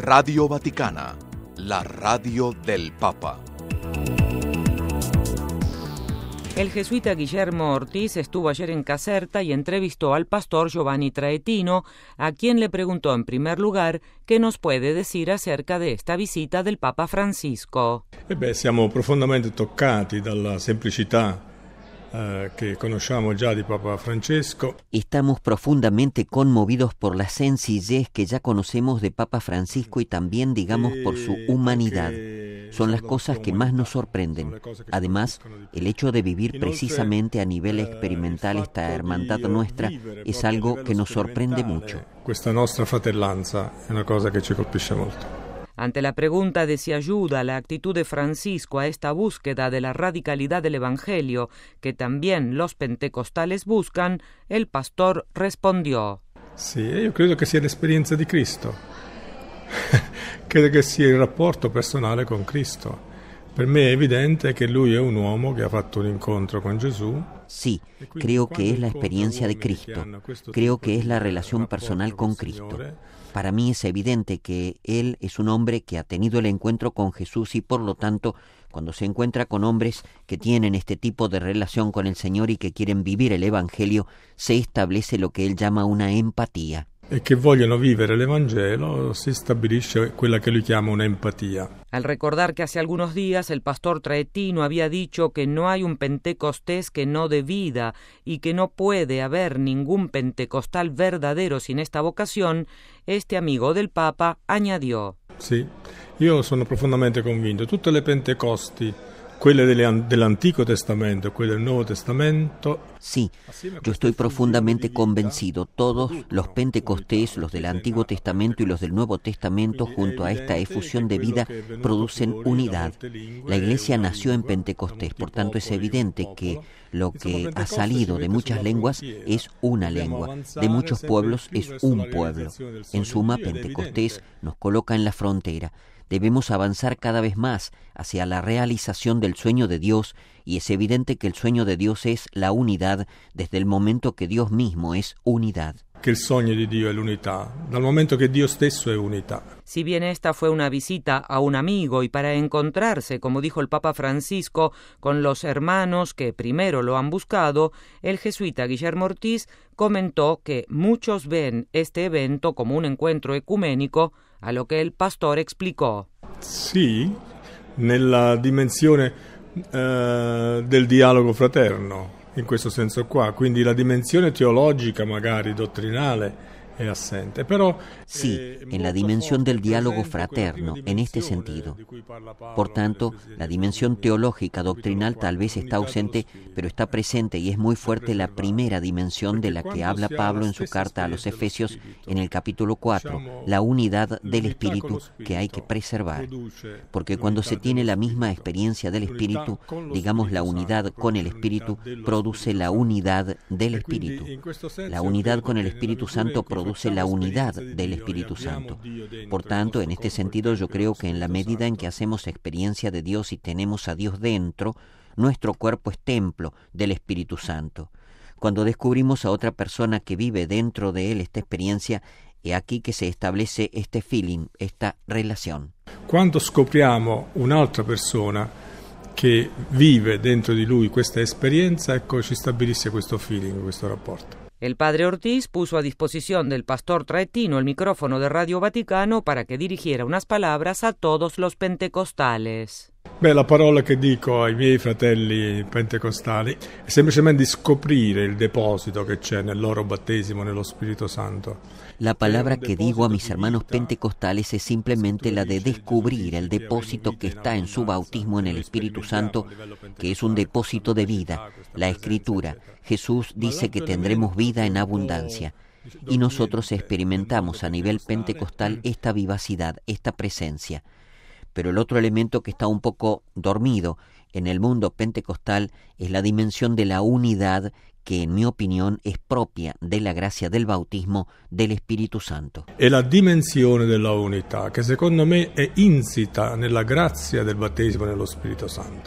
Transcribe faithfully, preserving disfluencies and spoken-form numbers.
Radio Vaticana, la radio del Papa. El jesuita Guillermo Ortiz estuvo ayer en Caserta y entrevistó al pastor Giovanni Traetino, a quien le preguntó en primer lugar qué nos puede decir acerca de esta visita del Papa Francisco. E beh, siamo profondamente toccati dalla semplicità eh, que conociamo già di Papa Francesco. Estamos profundamente conmovidos por la sencillez que ya conocemos de Papa Francisco y también, digamos, por su humanidad. Son las cosas que más nos sorprenden. Además, el hecho de vivir precisamente a nivel experimental esta hermandad nuestra es algo que nos sorprende mucho. Questa nostra fratellanza è una cosa che ci colpisce molto. Ante la pregunta de si ayuda la actitud de Francisco a esta búsqueda de la radicalidad del Evangelio que también los pentecostales buscan, el pastor respondió: Sì, io credo che sia l'esperienza di Cristo. Credo che sia il rapporto personale con Cristo. Per me è evidente che lui è un uomo che ha fatto un incontro con Gesù. Sí, creo que es la experiencia de Cristo. Creo que es la relación personal con Cristo. Para mí es evidente que Él es un hombre que ha tenido el encuentro con Jesús y por lo tanto, cuando se encuentra con hombres que tienen este tipo de relación con el Señor y que quieren vivir el Evangelio, se establece lo que Él llama una empatía. E che vogliono vivere l'Evangelo, si stabilisce quella che lui chiama un'empatia. Al recordar que hace algunos días el pastor Traetino había dicho que no hay un pentecostés que no dé vida y que no puede haber ningún pentecostal verdadero sin esta vocación, este amigo del Papa añadió: Sì, io sono profondamente convinto, tutte le Pentecosti, quelle dell'Antico Testamento, quelle del Nuevo Testamento. Sí, yo estoy profundamente convencido. Todos los Pentecostés, los del Antiguo Testamento y los del Nuevo Testamento, junto a esta efusión de vida, producen unidad. La Iglesia nació en Pentecostés, por tanto es evidente que lo que ha salido de muchas lenguas es una lengua, de muchos pueblos es un pueblo. En suma, Pentecostés nos coloca en la frontera. Debemos avanzar cada vez más hacia la realización del sueño de Dios y es evidente que el sueño de Dios es la unidad desde el momento que Dios mismo es unidad. Que el sogno di Dio è l'unità, dal momento che Dio stesso è unità. Si bien esta fue una visita a un amigo y para encontrarse, como dijo el Papa Francisco, con los hermanos que primero lo han buscado, el jesuita Guillermo Ortiz comentó que muchos ven este evento como un encuentro ecuménico, a lo que el pastor explicó. Sì, nella dimensione eh, del dialogo fraterno, in questo senso qua, quindi la dimensione teologica, magari dottrinale, è assente, però sí, en la dimensión del diálogo fraterno, en este sentido. Por tanto, la dimensión teológica doctrinal tal vez está ausente, pero está presente y es muy fuerte la primera dimensión de la que habla Pablo en su carta a los Efesios en el capítulo cuatro, la unidad del Espíritu que hay que preservar. Porque cuando se tiene la misma experiencia del Espíritu, digamos la unidad con el Espíritu, produce la unidad del Espíritu. La unidad con el Espíritu Santo produce la unidad del Espíritu Santo. Por tanto, en este sentido, yo creo que en la medida en que hacemos experiencia de Dios y tenemos a Dios dentro, nuestro cuerpo es templo del Espíritu Santo. Cuando descubrimos a otra persona que vive dentro de él esta experiencia, es aquí que se establece este feeling, esta relación. Quando scopriamo un'altra persona che vive dentro di lui questa esperienza, ecco, ci stabilisce questo feeling, questo rapporto. El padre Ortiz puso a disposición del pastor Traetino el micrófono de Radio Vaticano para que dirigiera unas palabras a todos los pentecostales. Beh, la parola che dico ai miei fratelli pentecostali è semplicemente di scoprire il deposito che c'è nel loro battesimo nello Spirito Santo. La palabra que digo a mis hermanos pentecostales es simplemente la de descubrir el depósito que está en su bautismo en el Espíritu Santo, que es un depósito de vida. La Escritura, Jesús dice que tendremos vida en abundancia. Y nosotros experimentamos a nivel pentecostal esta vivacidad, esta presencia. Pero el otro elemento que está un poco dormido en el mundo pentecostal es la dimensión de la unidad que, en mi opinión, es propia de la gracia del bautismo del Espíritu Santo. È la dimensione della unità che secondo me è insita nella grazia del battesimo nello Spirito Santo.